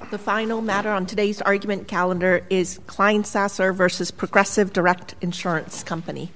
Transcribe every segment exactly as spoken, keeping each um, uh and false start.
The final matter on today's argument calendar is Kleinsasser versus Progressive Direct Insurance Company.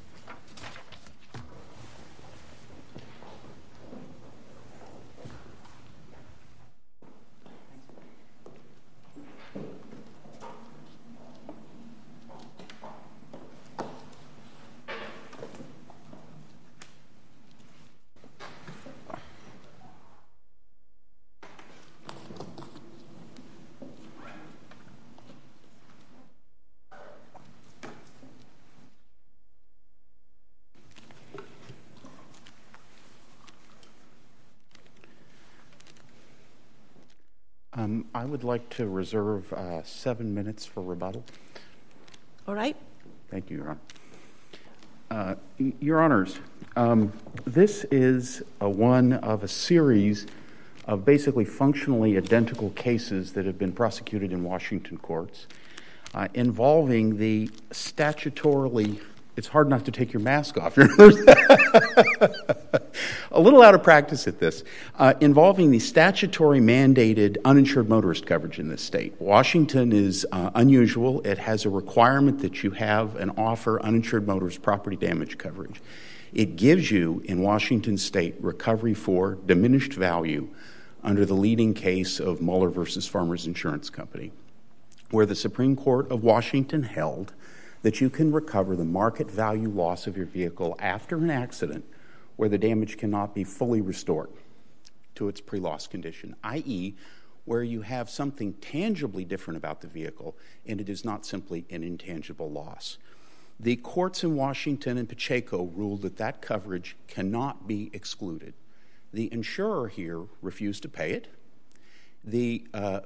Um, I would like to reserve uh, seven minutes for rebuttal. All right. Thank you, Your Honor. Uh, Your Honors, um, this is a one of a series of basically functionally identical cases that have been prosecuted in Washington courts uh, involving the statutorily, it's hard not to take your mask off, Your Honors. A little out of practice at this, uh, involving the statutory mandated uninsured motorist coverage in this state. Washington is uh, unusual. It has a requirement that you have and offer uninsured motorist property damage coverage. It gives you, in Washington state, recovery for diminished value under the leading case of Mueller versus Farmers Insurance Company, where the Supreme Court of Washington held that you can recover the market value loss of your vehicle after an accident where the damage cannot be fully restored to its pre-loss condition, that is, where you have something tangibly different about the vehicle and it is not simply an intangible loss. The courts in Washington and Pacheco ruled that that coverage cannot be excluded. The insurer here refused to pay it. The, uh,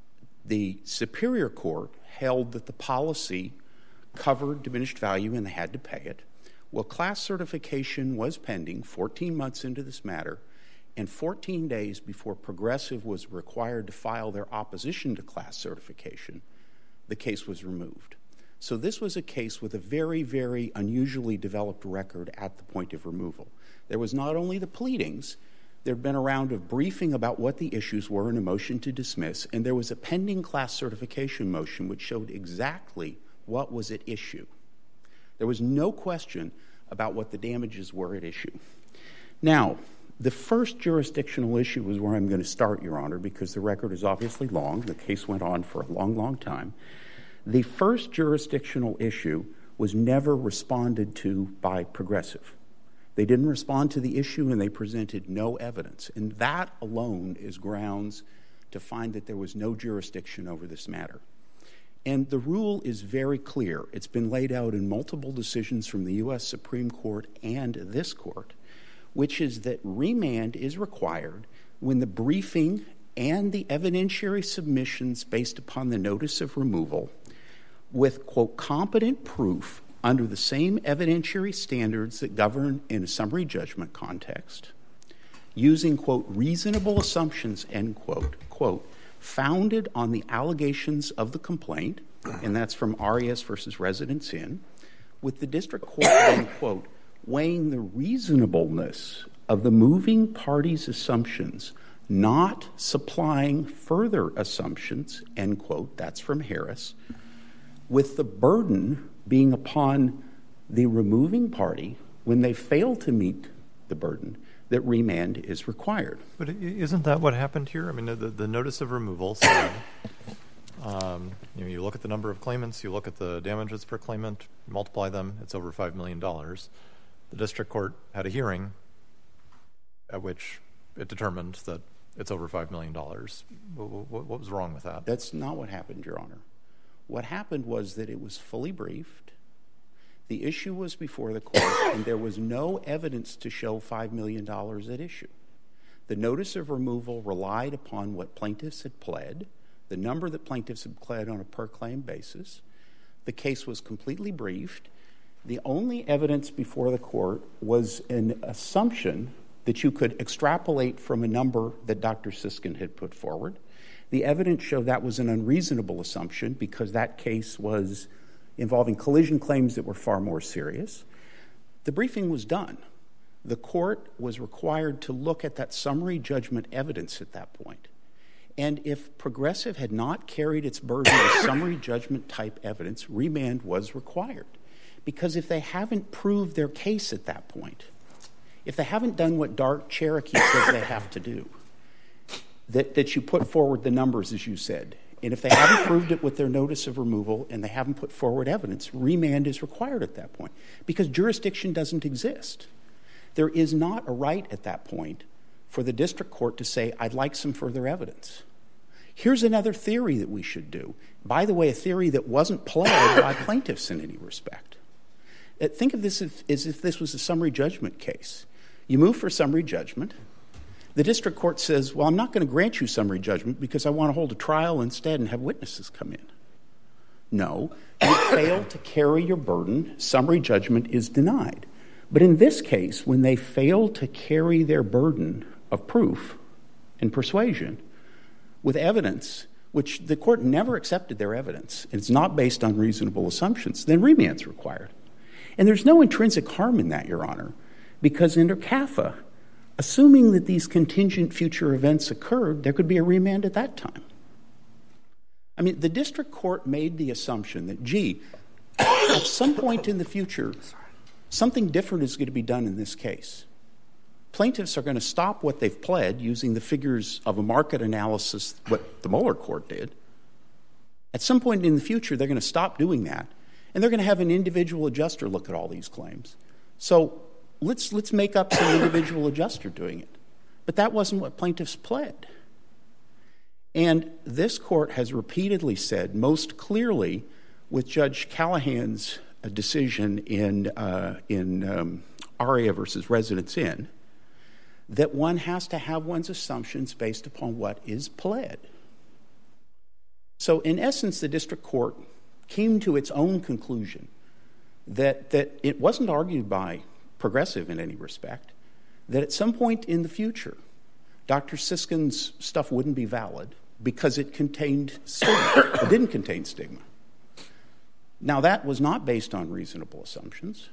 the Superior Court held that the policy covered diminished value and they had to pay it. Well, class certification was pending fourteen months into this matter, and fourteen days before Progressive was required to file their opposition to class certification, the case was removed. So this was a case with a very, very unusually developed record at the point of removal. There was not only the pleadings, there had been a round of briefing about what the issues were and a motion to dismiss, and there was a pending class certification motion which showed exactly what was at issue. There was no question about what the damages were at issue. Now, the first jurisdictional issue is where I'm going to start, Your Honor, because the record is obviously long. The case went on for a long, long time. The first jurisdictional issue was never responded to by Progressive. They didn't respond to the issue and they presented no evidence. And that alone is grounds to find that there was no jurisdiction over this matter. And the rule is very clear. It's been laid out in multiple decisions from the U S Supreme Court and this court, which is that remand is required when the briefing and the evidentiary submissions based upon the notice of removal with, quote, competent proof under the same evidentiary standards that govern in a summary judgment context, using, quote, reasonable assumptions, end quote, quote, founded on the allegations of the complaint, and that's from Arias versus Residence Inn, with the district court, then, quote, weighing the reasonableness of the moving party's assumptions, not supplying further assumptions, end quote, that's from Harris, with the burden being upon the removing party when they fail to meet the burden that remand is required. But isn't that what happened here? I mean, the, the notice of removal said, um, you know, you look at the number of claimants, you look at the damages per claimant, multiply them, it's over five million dollars. The district court had a hearing at which it determined that it's over five million dollars. What, what, what was wrong with that? That's not what happened, Your Honor. What happened was that it was fully briefed. The issue was before the court, and there was no evidence to show five million dollars at issue. The notice of removal relied upon what plaintiffs had pled, the number that plaintiffs had pled on a per-claim basis. The case was completely briefed. The only evidence before the court was an assumption that you could extrapolate from a number that Doctor Siskin had put forward. The evidence showed that was an unreasonable assumption because that case was involving collision claims that were far more serious. The briefing was done. The court was required to look at that summary judgment evidence at that point. And if Progressive had not carried its burden of summary judgment type evidence, remand was required. Because if they haven't proved their case at that point, if they haven't done what Dark Cherokee says they have to do, that, that you put forward the numbers, as you said, and if they haven't proved it with their notice of removal and they haven't put forward evidence, remand is required at that point because jurisdiction doesn't exist. There is not a right at that point for the district court to say, I'd like some further evidence. Here's another theory that we should do. By the way, a theory that wasn't pled by plaintiffs in any respect. Uh, think of this as, as if this was a summary judgment case. You move for summary judgment. The district court says, well, I'm not going to grant you summary judgment because I want to hold a trial instead and have witnesses come in. No, you fail to carry your burden, summary judgment is denied. But in this case, when they fail to carry their burden of proof and persuasion with evidence, which the court never accepted their evidence, and it's not based on reasonable assumptions, then remand's required. And there's no intrinsic harm in that, Your Honor, because under C A F A, assuming that these contingent future events occurred, there could be a remand at that time. I mean, the district court made the assumption that, gee, at some point in the future, something different is going to be done in this case. Plaintiffs are going to stop what they've pled using the figures of a market analysis, what the Mueller court did. At some point in the future, they're going to stop doing that, and they're going to have an individual adjuster look at all these claims. So let's let's make up some individual adjuster doing it. But that wasn't what plaintiffs pled. And this court has repeatedly said, most clearly with Judge Callahan's uh, decision in, uh, in um, Aria versus Residence Inn, that one has to have one's assumptions based upon what is pled. So in essence, the district court came to its own conclusion that, that it wasn't argued by Progressive in any respect, that at some point in the future, Doctor Siskin's stuff wouldn't be valid because it contained stigma. It didn't contain stigma. Now, that was not based on reasonable assumptions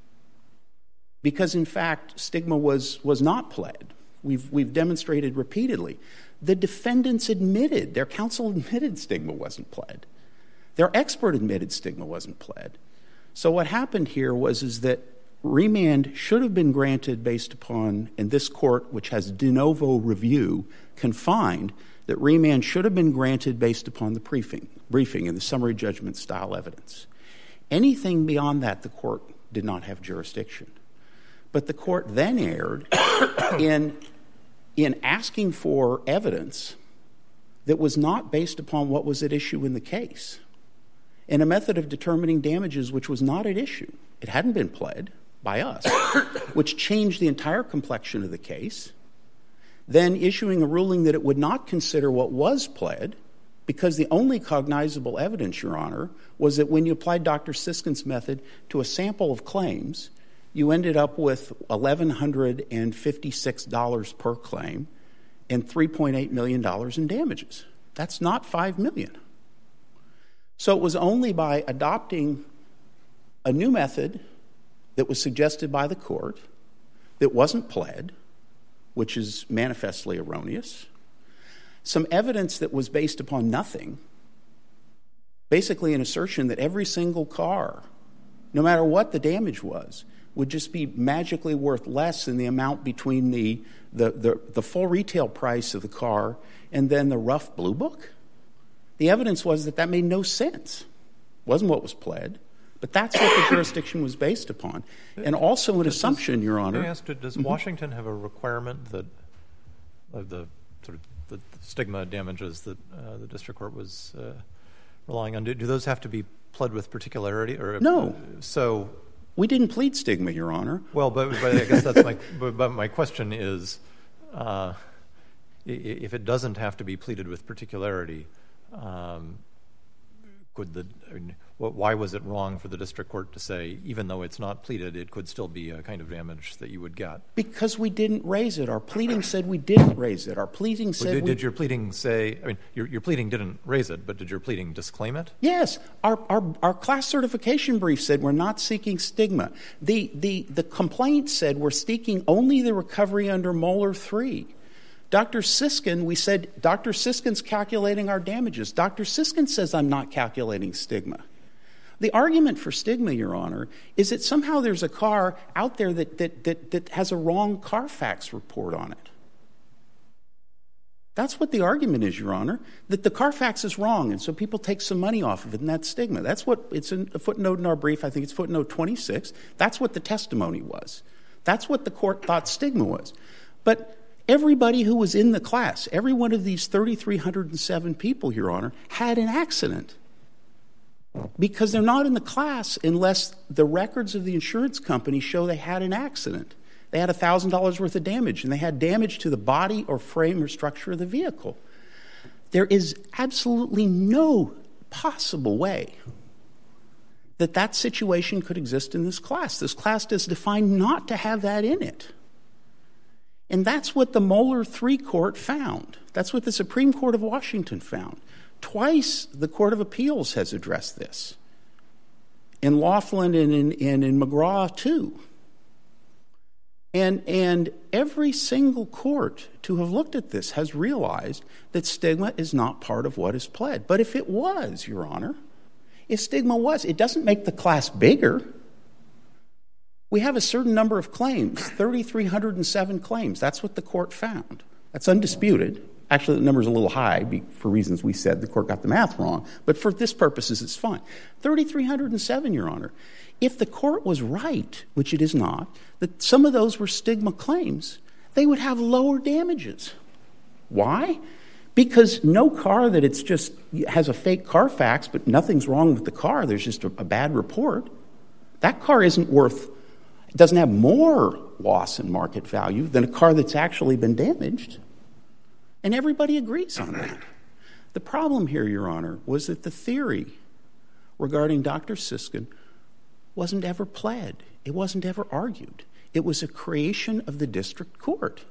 because, in fact, stigma was, was not pled. We've, we've demonstrated repeatedly. The defendants admitted, their counsel admitted stigma wasn't pled. Their expert admitted stigma wasn't pled. So what happened here was is that remand should have been granted based upon, and this court, which has de novo review, can find that remand should have been granted based upon the briefing, briefing and the summary judgment style evidence. Anything beyond that, the court did not have jurisdiction. But the court then erred in, in asking for evidence that was not based upon what was at issue in the case, in a method of determining damages which was not at issue. It hadn't been pled by us, which changed the entire complexion of the case, then issuing a ruling that it would not consider what was pled because the only cognizable evidence, Your Honor, was that when you applied Doctor Siskin's method to a sample of claims, you ended up with one thousand one hundred fifty-six dollars per claim and three point eight million dollars in damages. That's not five million dollars. So it was only by adopting a new method that was suggested by the court that wasn't pled, which is manifestly erroneous, some evidence that was based upon nothing, basically an assertion that every single car, no matter what the damage was, would just be magically worth less than the amount between the, the, the, the full retail price of the car and then the rough blue book. The evidence was that that made no sense. It wasn't what was pled. But that's what the jurisdiction was based upon. And also an assumption, Your Honor. Can I ask, does Washington have a requirement that of the sort of the stigma damages that uh, the district court was uh, relying on? Do, do those have to be pled with particularity? Or no. Uh, so we didn't plead stigma, Your Honor. Well, but, but I guess that's my. But, but my question is, uh, if it doesn't have to be pleaded with particularity, um, could the? I mean, why was it wrong for the district court to say, even though it's not pleaded, it could still be a kind of damage that you would get? Because we didn't raise it. Our pleading said we didn't raise it. Our pleading said well, did, we... Did your pleading say, I mean, your, your pleading didn't raise it, but did your pleading disclaim it? Yes. Our, our, our class certification brief said we're not seeking stigma. The, the, the complaint said we're seeking only the recovery under Mueller three. Doctor Siskin, we said, Doctor Siskin's calculating our damages. Doctor Siskin says I'm not calculating stigma. The argument for stigma, Your Honor, is that somehow there's a car out there that, that, that, that has a wrong Carfax report on it. That's what the argument is, Your Honor, that the Carfax is wrong, and so people take some money off of it, and that's stigma. That's what, it's in a footnote in our brief, I think it's footnote twenty-six. That's what the testimony was. That's what the court thought stigma was. But everybody who was in the class, every one of these three thousand three hundred seven people, Your Honor, had an accident. Because they're not in the class unless the records of the insurance company show they had an accident. They had one thousand dollars worth of damage, and they had damage to the body or frame or structure of the vehicle. There is absolutely no possible way that that situation could exist in this class. This class is defined not to have that in it. And that's what the Moeller three Court found. That's what the Supreme Court of Washington found. Twice the Court of Appeals has addressed this. In Laughlin and in, and in McGraw, too. And, and every single court to have looked at this has realized that stigma is not part of what is pled. But if it was, Your Honor, if stigma was, it doesn't make the class bigger. We have a certain number of claims, three thousand three hundred seven claims. That's what the court found. That's undisputed. Actually, the number's a little high for reasons we said. The court got the math wrong. But for this purposes, it's fine. three thousand three hundred seven, Your Honor. If the court was right, which it is not, that some of those were stigma claims, they would have lower damages. Why? Because no car that it's just has a fake Carfax, but nothing's wrong with the car, there's just a, a bad report, that car isn't worth, it doesn't have more loss in market value than a car that's actually been damaged. And everybody agrees on that. The problem here, Your Honor, was that the theory regarding Doctor Siskin wasn't ever pled. It wasn't ever argued. It was a creation of the district court.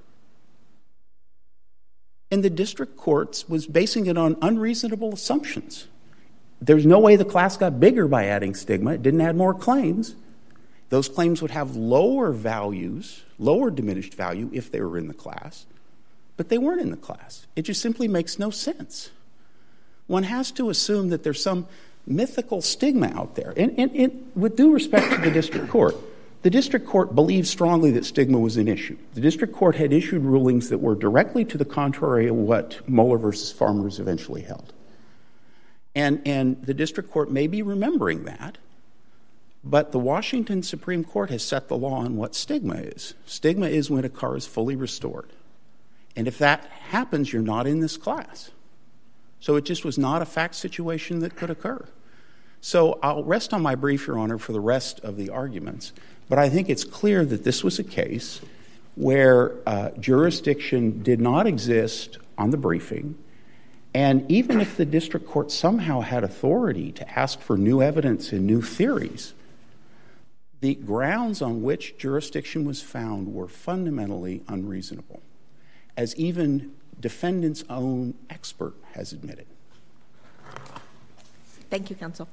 And the district court was basing it on unreasonable assumptions. There's no way the class got bigger by adding stigma. It didn't add more claims. Those claims would have lower values, lower diminished value if they were in the class. But they weren't in the class. It just simply makes no sense. One has to assume that there's some mythical stigma out there. And, and, and with due respect to the district court, the district court believed strongly that stigma was an issue. The district court had issued rulings that were directly to the contrary of what Moeller versus Farmers eventually held. And, and the district court may be remembering that, but the Washington Supreme Court has set the law on what stigma is. Stigma is when a car is fully restored. And if that happens, you're not in this class. So it just was not a fact situation that could occur. So I'll rest on my brief, Your Honor, for the rest of the arguments. But I think it's clear that this was a case where uh, jurisdiction did not exist on the briefing. And even if the district court somehow had authority to ask for new evidence and new theories, the grounds on which jurisdiction was found were fundamentally unreasonable, as even defendant's own expert has admitted. Thank you, counsel.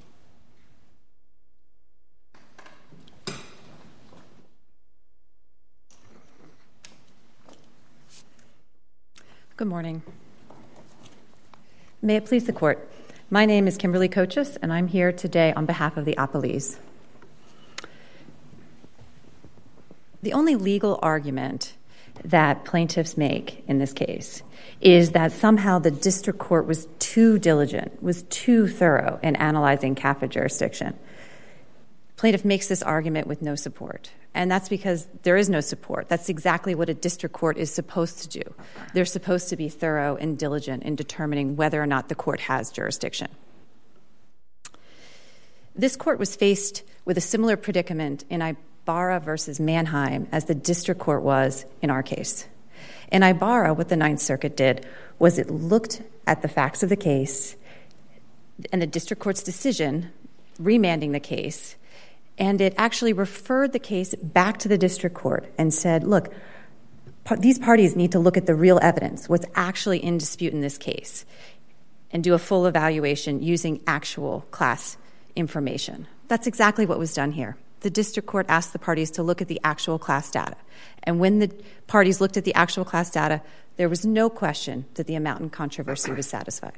Good morning. May it please the court. My name is Kimberly Cochis, and I'm here today on behalf of the appellees. The only legal argument that plaintiffs make in this case is that somehow the district court was too diligent, was too thorough in analyzing C A F A jurisdiction. Plaintiff makes this argument with no support, and that's because there is no support. That's exactly what a district court is supposed to do. They're supposed to be thorough and diligent in determining whether or not the court has jurisdiction. This court was faced with a similar predicament in Ibarra versus Mannheim as the district court was in our case. In Ibarra, what the Ninth Circuit did was it looked at the facts of the case and the district court's decision remanding the case, and it actually referred the case back to the district court and said, look, pa- these parties need to look at the real evidence, what's actually in dispute in this case, and do a full evaluation using actual class information. That's exactly what was done here. the district court asked the parties to look at the actual class data. And when the parties looked at the actual class data, there was no question that the amount in controversy was satisfied.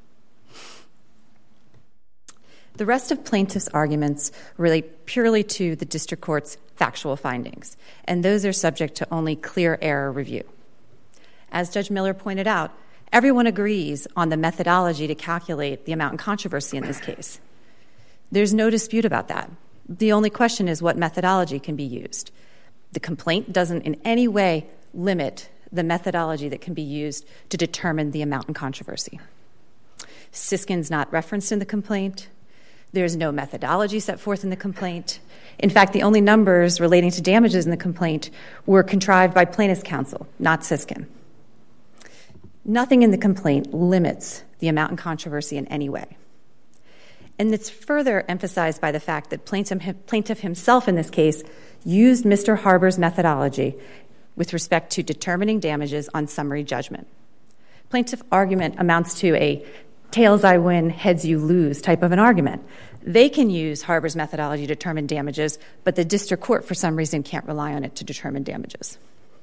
The rest of plaintiff's arguments relate purely to the district court's factual findings, and those are subject to only clear error review. As Judge Miller pointed out, everyone agrees on the methodology to calculate the amount in controversy in this case. There's no dispute about that. The only question is what methodology can be used. The complaint doesn't in any way limit the methodology that can be used to determine the amount in controversy. Siskin's not referenced in the complaint. There's no methodology set forth in the complaint. In fact, the only numbers relating to damages in the complaint were contrived by plaintiff's counsel, not Siskin. Nothing in the complaint limits the amount in controversy in any way. And it's further emphasized by the fact that plaintiff, plaintiff himself in this case used Mister Harbor's methodology with respect to determining damages on summary judgment. Plaintiff argument amounts to a tails I win, heads you lose type of an argument. They can use Harbor's methodology to determine damages, but the district court for some reason can't rely on it to determine damages.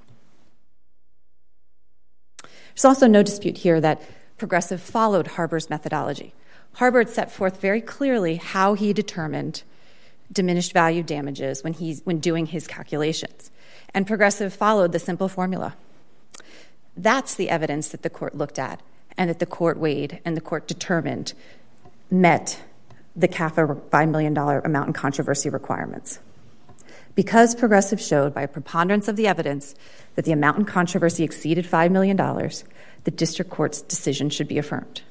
There's also no dispute here that Progressive followed Harbor's methodology. Harbor set forth very clearly how he determined diminished value damages when he's when doing his calculations. And Progressive followed the simple formula. That's the evidence that the court looked at and that the court weighed and the court determined met the C A F A five million dollars amount in controversy requirements. Because Progressive showed by a preponderance of the evidence that the amount in controversy exceeded five million dollars, the district court's decision should be affirmed.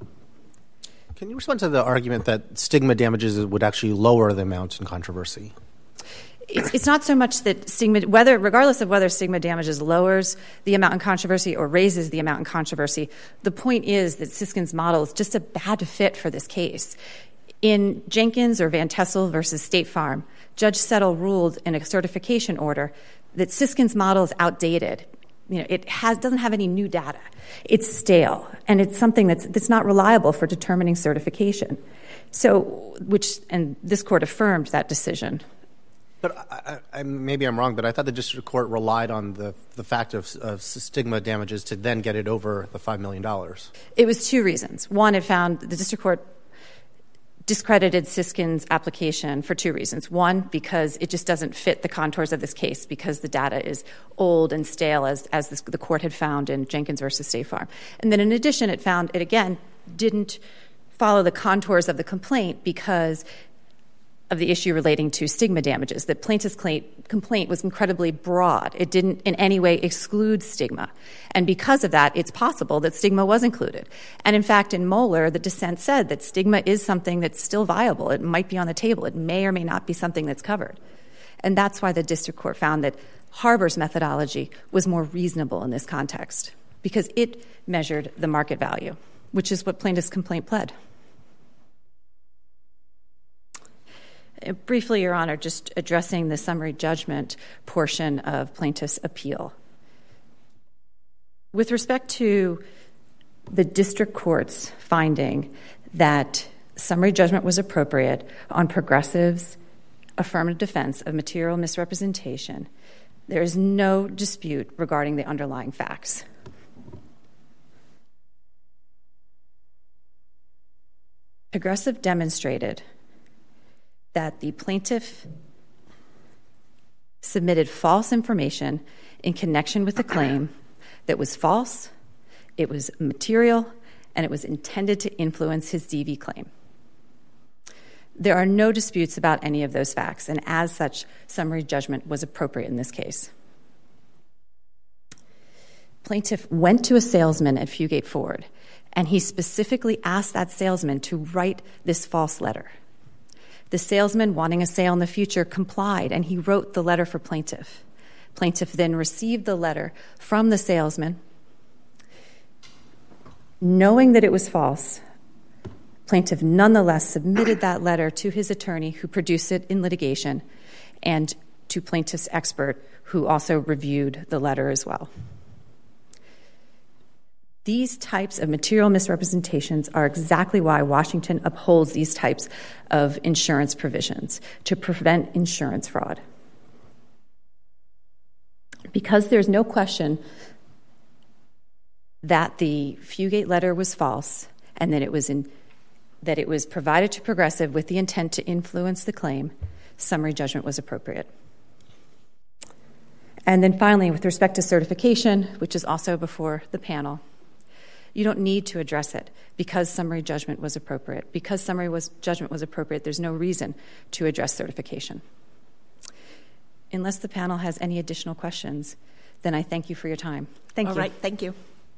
Can you respond to the argument that stigma damages would actually lower the amount in controversy? It's, it's not so much that stigma, whether, regardless of whether stigma damages lowers the amount in controversy or raises the amount in controversy, the point is that Siskin's model is just a bad fit for this case. In Jenkins or Van Tessel versus State Farm, Judge Settle ruled in a certification order that Siskin's model is outdated. You know, it has doesn't have any new data. It's stale, and it's something that's that's not reliable for determining certification. So, which and this court affirmed that decision. But I, I, maybe I'm wrong, but I thought the district court relied on the the fact of, of stigma damages to then get it over the five million dollars. It was two reasons. One, it found the district court discredited Siskin's application for two reasons. One, because it just doesn't fit the contours of this case because the data is old and stale, as, as this, the court had found in Jenkins versus State Farm. And then in addition, it found it, again, didn't follow the contours of the complaint because of the issue relating to stigma damages. The plaintiff's complaint was incredibly broad. It didn't in any way exclude stigma. And because of that, it's possible that stigma was included. And in fact, in Moeller, the dissent said that stigma is something that's still viable. It might be on the table. It may or may not be something that's covered. And that's why the district court found that Harbor's methodology was more reasonable in this context because it measured the market value, which is what plaintiff's complaint pled. Briefly, Your Honor, just addressing the summary judgment portion of plaintiff's appeal. With respect to the district court's finding that summary judgment was appropriate on Progressive's affirmative defense of material misrepresentation, there is no dispute regarding the underlying facts. Progressive demonstrated that the plaintiff submitted false information in connection with the claim that was false, it was material, and it was intended to influence his D V claim. There are no disputes about any of those facts, and as such, summary judgment was appropriate in this case. Plaintiff went to a salesman at Fugate Ford, and he specifically asked that salesman to write this false letter. The salesman, wanting a sale in the future, complied, and he wrote the letter for plaintiff. Plaintiff then received the letter from the salesman. Knowing that it was false, plaintiff nonetheless submitted that letter to his attorney, who produced it in litigation, and to plaintiff's expert, who also reviewed the letter as well. These types of material misrepresentations are exactly why Washington upholds these types of insurance provisions, to prevent insurance fraud. Because there's no question that the Fugate letter was false and that it was in, that it was provided to Progressive with the intent to influence the claim, summary judgment was appropriate. And then finally, with respect to certification, which is also before the panel, you don't need to address it because summary judgment was appropriate. Because summary was, judgment was appropriate, there's no reason to address certification. Unless the panel has any additional questions, then I thank you for your time. Thank All you. right, thank you.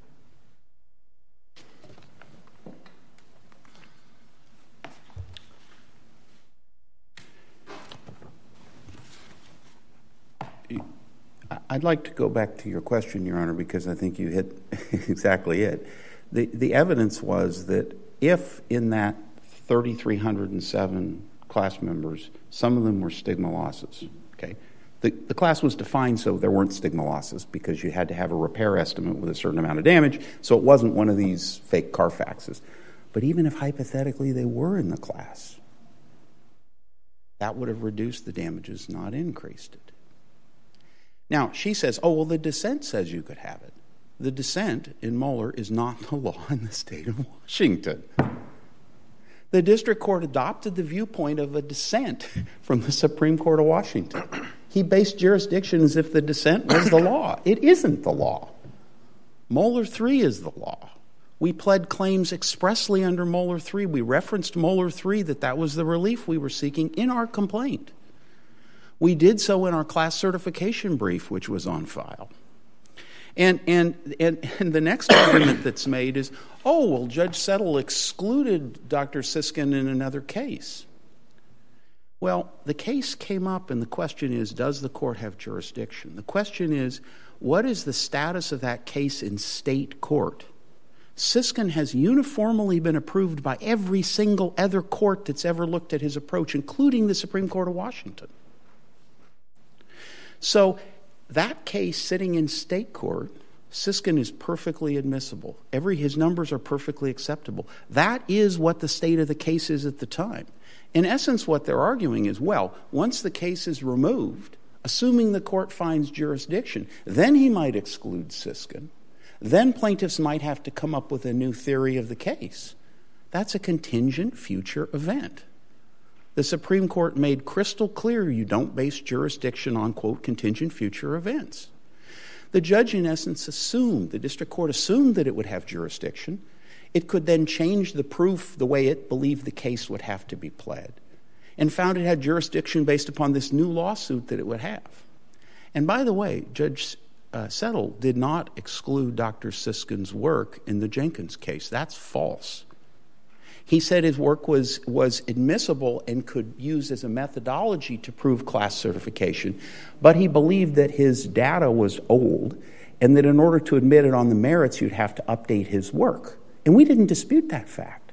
I'd like to go back to your question, Your Honor, because I think you hit exactly it. The, the evidence was that if in that three thousand three hundred seven class members, some of them were stigma losses, okay? The, the class was defined so there weren't stigma losses because you had to have a repair estimate with a certain amount of damage, so it wasn't one of these fake Carfaxes. But even if hypothetically they were in the class, that would have reduced the damages, not increased it. Now, she says, oh, well, the dissent says you could have it. The dissent in Moeller is not the law in the state of Washington. The district court adopted the viewpoint of a dissent from the Supreme Court of Washington. He based jurisdiction as if the dissent was the law. It isn't the law. Moeller three is the law. We pled claims expressly under Moeller three. We referenced Moeller three, that that was the relief we were seeking in our complaint. We did so in our class certification brief, which was on file. And, and, and, and the next argument that's made is, oh, well, Judge Settle excluded Doctor Siskin in another case. Well, the case came up, and the question is, does the court have jurisdiction? The question is, what is the status of that case in state court? Siskin has uniformly been approved by every single other court that's ever looked at his approach, including the Supreme Court of Washington. So that case sitting in state court, Siskin is perfectly admissible. Every, his numbers are perfectly acceptable. That is what the state of the case is at the time. In essence, what they're arguing is, well, once the case is removed, assuming the court finds jurisdiction, then he might exclude Siskin. Then plaintiffs might have to come up with a new theory of the case. That's a contingent future event. The Supreme Court made crystal clear you don't base jurisdiction on, quote, contingent future events. The judge, in essence, assumed, the district court assumed that it would have jurisdiction. It could then change the proof the way it believed the case would have to be pled, and found it had jurisdiction based upon this new lawsuit that it would have. And by the way, Judge uh, Settle did not exclude Doctor Siskin's work in the Jenkins case. That's false. He said his work was, was admissible and could use as a methodology to prove class certification, but he believed that his data was old and that in order to admit it on the merits, you'd have to update his work. And we didn't dispute that fact.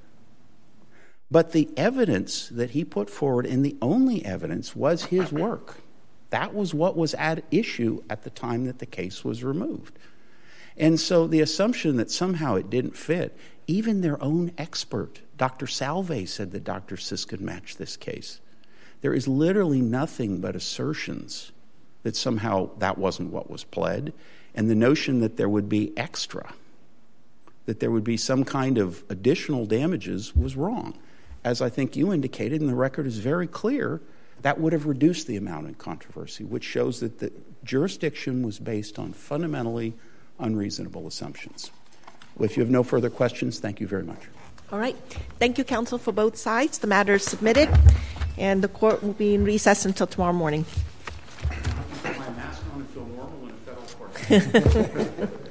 But the evidence that he put forward, and the only evidence, was his work. That was what was at issue at the time that the case was removed. And so the assumption that somehow it didn't fit, even their own expert, Doctor Salve, said that Doctor Siskin matched this case. There is literally nothing but assertions that somehow that wasn't what was pled, and the notion that there would be extra, that there would be some kind of additional damages was wrong. As I think you indicated, and the record is very clear, that would have reduced the amount in controversy, which shows that the jurisdiction was based on fundamentally unreasonable assumptions. Well, if you have no further questions, thank you very much. All right. Thank you, counsel, for both sides. The matter is submitted, and the court will be in recess until tomorrow morning. My mask on and feel normal in a federal court.